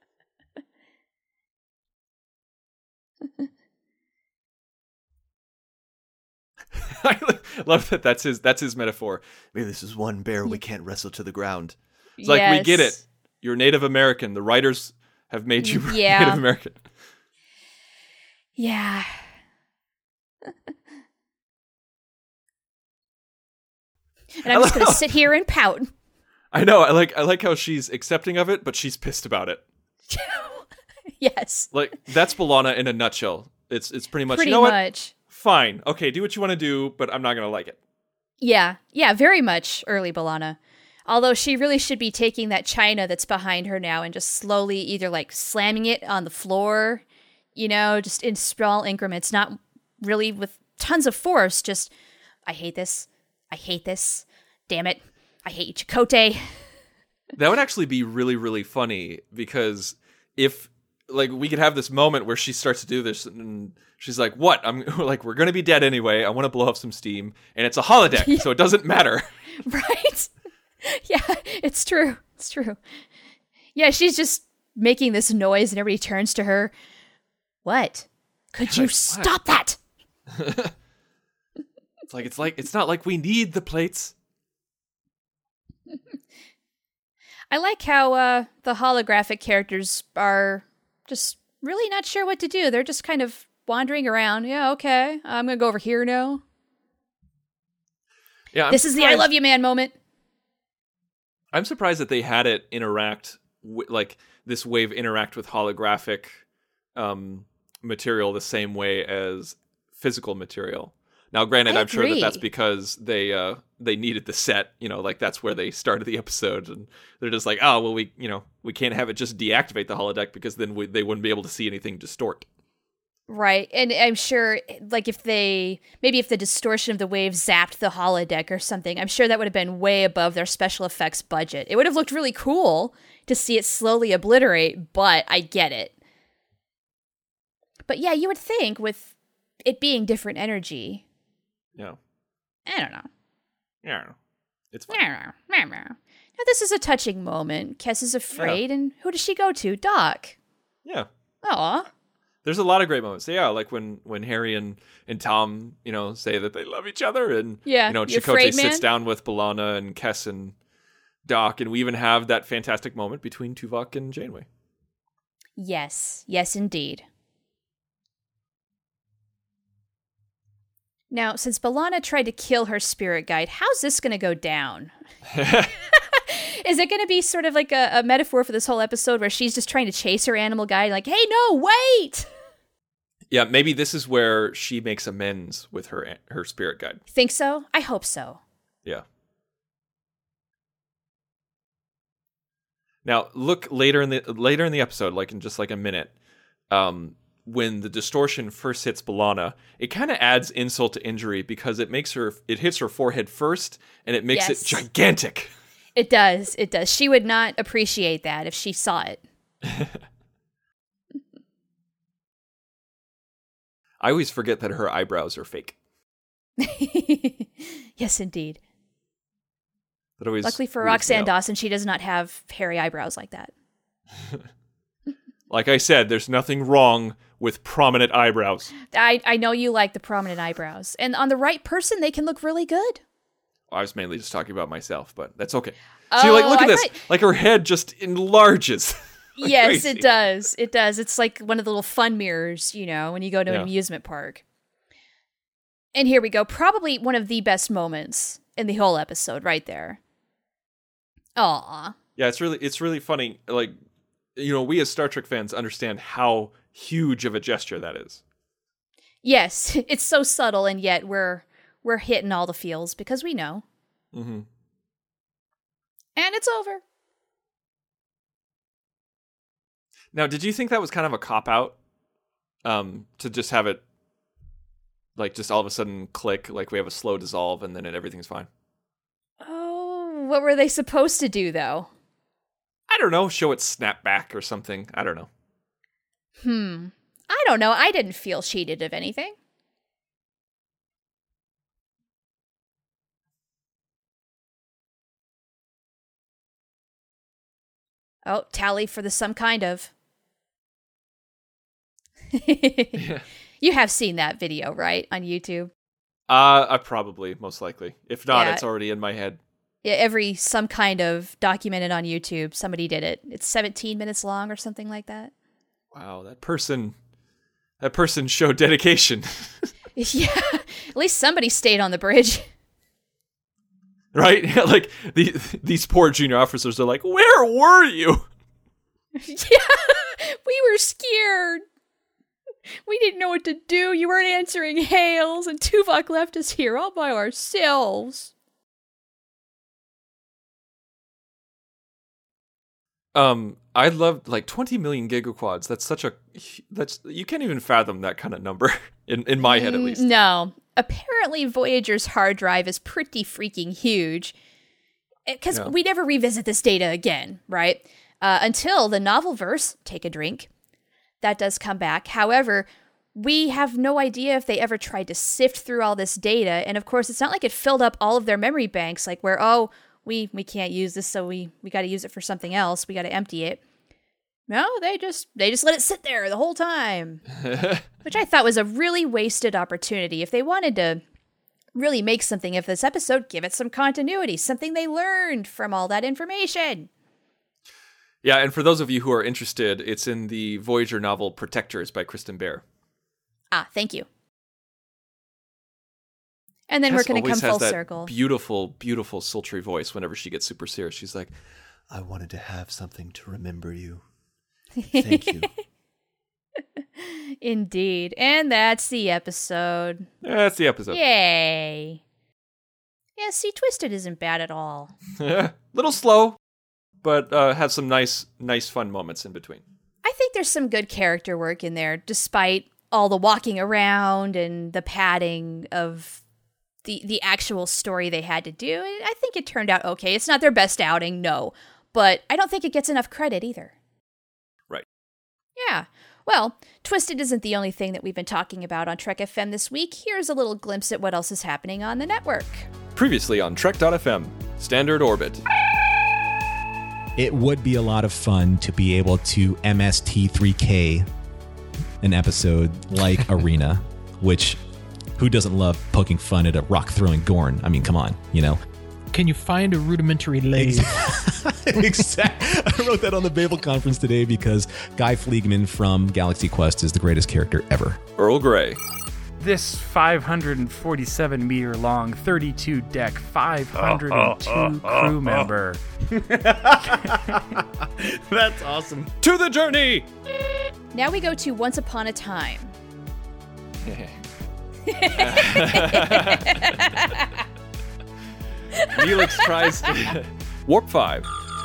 S5: I love that. That's his. That's his metaphor. Maybe this is one bear we can't wrestle to the ground. It's like,
S4: Yes.
S5: we get it. You're Native American. The writers have made you
S4: Yeah.
S5: Native American.
S4: Yeah. And I'm just going to sit here and pout.
S5: I know. I like. I like how she's accepting of it, but she's pissed about it.
S4: Yes.
S5: Like, that's B'Elanna in a nutshell. It's it's pretty much.
S4: Pretty
S5: you know what?
S4: much.
S5: Fine. Okay. Do what you want to do, but I'm not gonna like it.
S4: Yeah. Yeah, very much early B'Elanna. Although she really should be taking that china that's behind her now and just slowly either like slamming it on the floor, you know, just in small increments, not really with tons of force. Just, I hate this. I hate this. Damn it. I hate you, Chakotay.
S5: That would actually be really, really funny, because if, like, we could have this moment where she starts to do this and she's like, what? I'm like, we're going to be dead anyway. I want to blow up some steam. And it's a holodeck, so it doesn't matter.
S4: Right? Yeah, it's true. It's true. Yeah, she's just making this noise and everybody turns to her. What? Could you
S5: Like, what?
S4: stop that?
S5: It's like, it's like, it's not like we need the plates.
S4: I like how uh, the holographic characters are just really not sure what to do. They're just kind of wandering around. Yeah, okay. I'm going to go over here now.
S5: Yeah, I'm
S4: this is the I
S5: surprised-
S4: love you man moment.
S5: I'm surprised that they had it interact, w- like this wave interact with holographic um, material the same way as physical material. Now, granted,
S4: I
S5: I'm sure that
S4: agree.
S5: that's because they uh, they needed the set. You know, like that's where they started the episode, and they're just like, oh, well, we you know we can't have it just deactivate the holodeck because then we, they wouldn't be able to see anything distort.
S4: Right. And I'm sure, like, if they, maybe if the distortion of the wave zapped the holodeck or something, I'm sure that would have been way above their special effects budget. It would have looked really cool to see it slowly obliterate, but I get it. But yeah, you would think with it being different energy.
S5: Yeah,
S4: I don't know.
S5: yeah, it's fine.
S4: Now, this is a touching moment. Kes is afraid, and who does she go to? Doc.
S5: Yeah.
S4: Aw.
S5: There's a lot of great moments. Yeah, like when, when Harry and, and Tom, you know, say that they love each other, and
S4: Yeah,
S5: you know,
S4: you
S5: Chakotay
S4: afraid,
S5: sits
S4: man?
S5: down with B'Elanna and Kes and Doc, and we even have that fantastic moment between Tuvok and Janeway.
S4: Yes. Yes, indeed. Now, since B'Elanna tried to kill her spirit guide, how's this going to go down? Is it going to be sort of like a, a metaphor for this whole episode where she's just trying to chase her animal guide, like, hey, no, wait!
S5: Yeah, maybe this is where she makes amends with her her spirit guide.
S4: Think so? I hope so.
S5: Yeah. Now, look later in the later in the episode, like in just like a minute, um, when the distortion first hits B'Elanna, it kind of adds insult to injury because it makes her it hits her forehead first, and it makes
S4: Yes.
S5: it gigantic.
S4: It does. It does. She would not appreciate that if she saw it.
S5: I always forget that her eyebrows are fake.
S4: Yes, indeed.
S5: That always
S4: Luckily for
S5: weirds me
S4: Roxanne
S5: out.
S4: Dawson, she does not have hairy eyebrows like that.
S5: Like I said, there's nothing wrong with prominent eyebrows.
S4: I, I know you like the prominent eyebrows. And on the right person, they can look really good.
S5: I was mainly just talking about myself, but that's okay.
S4: Oh,
S5: See, like, look at
S4: I
S5: this.
S4: thought-
S5: Like, her head just enlarges.
S4: Yes,
S5: crazy.
S4: it does. It does. It's like one of the little fun mirrors, you know, when you go to an
S5: Yeah.
S4: amusement park. And here we go. Probably one of the best moments in the whole episode right there. Aw.
S5: Yeah, it's really it's really funny. Like, you know, we as Star Trek fans understand how huge of a gesture that is.
S4: Yes, it's so subtle, and yet we're we're hitting all the feels because we know.
S5: Mm-hmm.
S4: And it's over.
S5: Now, did you think that was kind of a cop-out? Um, to just have it, like, just all of a sudden click, like we have a slow dissolve, and then it, everything's fine?
S4: Oh, what were they supposed to do, though?
S5: I don't know, show it snap back or something. I don't know.
S4: Hmm. I don't know. I didn't feel cheated of anything. Oh, tally for the some kind of.
S5: Yeah.
S4: You have seen that video, right? On YouTube?
S5: Uh, I probably, most likely. If not,
S4: Yeah.
S5: it's already in my head.
S4: Yeah, every some kind of documented on YouTube. Somebody did it. It's seventeen minutes long or something like that.
S5: Wow, that person, that person showed dedication.
S4: Yeah, at least somebody stayed on the bridge.
S5: Right? Like, the, these poor junior officers are like, where were you?
S4: Yeah, we were scared. We didn't know what to do. You weren't answering hails, and Tuvok left us here all by ourselves.
S5: Um, I loved, like, twenty million gigaquads. That's such a, that's, you can't even fathom that kind of number, in, in my head at least.
S4: No. Apparently, Voyager's hard drive is pretty freaking huge. Because
S5: Yeah.
S4: we never revisit this data again, right? Uh, until the novel verse, Take a Drink. That does come back. However, we have no idea if they ever tried to sift through all this data. And of course, it's not like it filled up all of their memory banks, like where, oh, we, we can't use this, so we, we got to use it for something else. We got to empty it. No, they just they just let it sit there the whole time. Which I thought was a really wasted opportunity. If they wanted to really make something of this episode, give it some continuity, something they learned from all that information.
S5: Yeah, and for those of you who are interested, it's in the Voyager novel Protectors by Kristen Bear.
S4: Ah, thank you. And then
S5: Tess
S4: we're going to come
S5: always has
S4: full
S5: that
S4: circle.
S5: Beautiful, beautiful, sultry voice whenever she gets super serious. She's like, I wanted to have something to remember you. Thank you.
S4: Indeed. And that's the episode.
S5: Yeah, that's the episode.
S4: Yay. Yeah, see, Twisted isn't bad at all.
S5: Little slow, but uh, has some nice, nice, fun moments in between.
S4: I think there's some good character work in there, despite all the walking around and the padding of the the actual story they had to do. I think it turned out okay. It's not their best outing, no, but I don't think it gets enough credit either.
S5: Right.
S4: Yeah. Well, Twisted isn't the only thing that we've been talking about on Trek F M this week. Here's a little glimpse at what else is happening on the network.
S5: Previously on Trek dot F M, Standard Orbit.
S6: It would be a lot of fun to be able to M S T three K an episode like Arena, which who doesn't love poking fun at a rock-throwing Gorn? I mean, come on, you know.
S7: Can you find a rudimentary lathe?
S6: Exactly. I wrote that on the Babel conference today because Guy Fleegman from Galaxy Quest is the greatest character ever.
S5: Earl Grey.
S7: This five hundred forty-seven meter long, thirty-two deck, five hundred two crew member.
S8: That's awesome.
S5: To the journey!
S4: Now we go to Once Upon a Time.
S5: Neelix tries to... Warp five.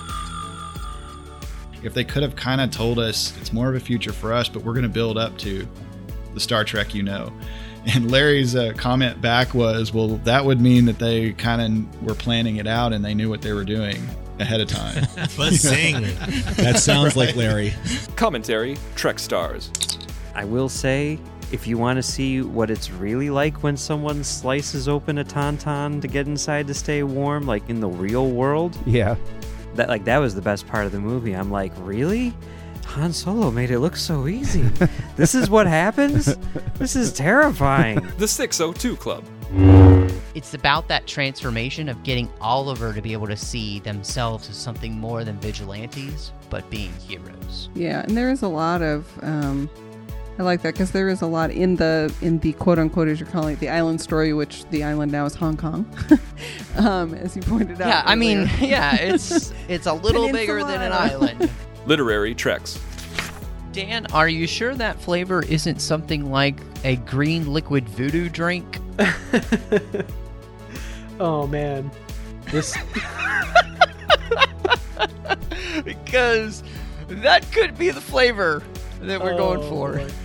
S8: If they could have kind of told us it's more of a future for us, but we're going to build up to the Star Trek you know. And Larry's uh, comment back was, well, that would mean that they kind of were planning it out and they knew what they were doing ahead of time.
S9: But sing.
S6: That sounds like Larry.
S5: Commentary, Trek Stars.
S10: I will say, if you want to see what it's really like when someone slices open a tauntaun to get inside to stay warm, like in the real world,
S6: Yeah.
S10: that like that was the best part of the movie. I'm like, really? Han Solo made it look so easy. This is what happens? This is terrifying.
S5: The six oh two Club.
S11: It's about that transformation of getting Oliver to be able to see themselves as something more than vigilantes, but but being heroes.
S9: Yeah, and there is a lot of um I like that because there is a lot in the in the quote unquote, as you're calling it, the island story, which the island now is Hong Kong, um, as you pointed out.
S11: Yeah, I
S9: earlier.
S11: mean, yeah, it's it's a little bigger than an island.
S5: Literary Treks.
S11: Dan, are you sure that flavor isn't something like a green liquid voodoo drink?
S12: Oh man, this
S11: because that could be the flavor that we're
S12: Oh,
S11: going for.
S12: boy.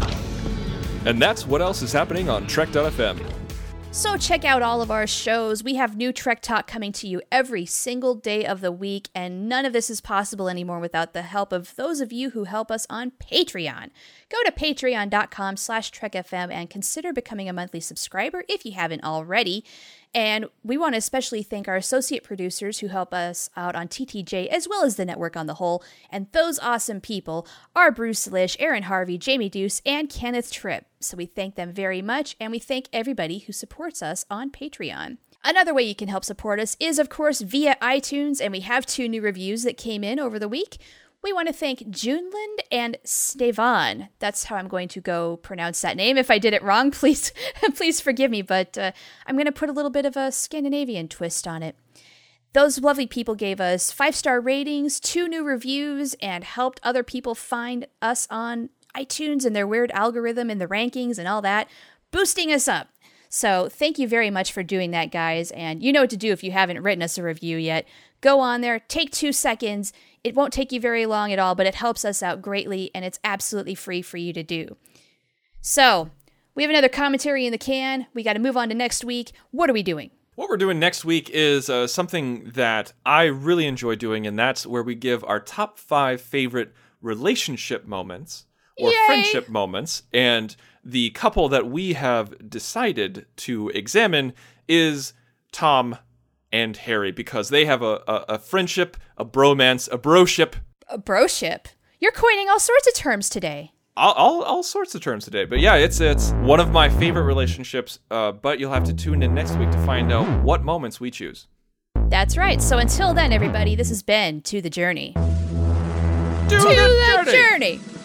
S5: And that's what else is happening on Trek dot f m.
S4: So check out all of our shows. We have new Trek Talk coming to you every single day of the week, and none of this is possible anymore without the help of those of you who help us on Patreon. Go to patreon.com slash trekfm and consider becoming a monthly subscriber if you haven't already. And we want to especially thank our associate producers who help us out on T T J as well as the network on the whole. And those awesome people are Bruce Lish, Aaron Harvey, Jamie Deuce, and Kenneth Tripp. So we thank them very much, and we thank everybody who supports us on Patreon. Another way you can help support us is, of course, via iTunes, and we have two new reviews that came in over the week. We want to thank Juneland and Stevan. That's how I'm going to go pronounce that name. If I did it wrong, please please forgive me, but uh, I'm going to put a little bit of a Scandinavian twist on it. Those lovely people gave us five-star ratings, two new reviews, and helped other people find us on iTunes and their weird algorithm and the rankings and all that, boosting us up. So thank you very much for doing that, guys. And you know what to do if you haven't written us a review yet. Go on there, take two seconds. It won't take you very long at all, but it helps us out greatly, and it's absolutely free for you to do. So, we have another commentary in the can. We got to move on to next week. What are we doing?
S5: What we're doing next week is uh, something that I really enjoy doing, and that's where we give our top five favorite relationship moments or
S4: Yay!
S5: friendship moments. And the couple that we have decided to examine is Tom and Harry, because they have a, a, a friendship, a bromance, a broship.
S4: A broship? You're coining all sorts of terms today.
S5: All, all, all sorts of terms today. But yeah, it's it's one of my favorite relationships, uh, but you'll have to tune in next week to find out what moments we choose.
S4: That's right. So until then, everybody, this has been To the Journey.
S5: To,
S4: to
S5: the,
S4: the
S5: journey.
S4: journey.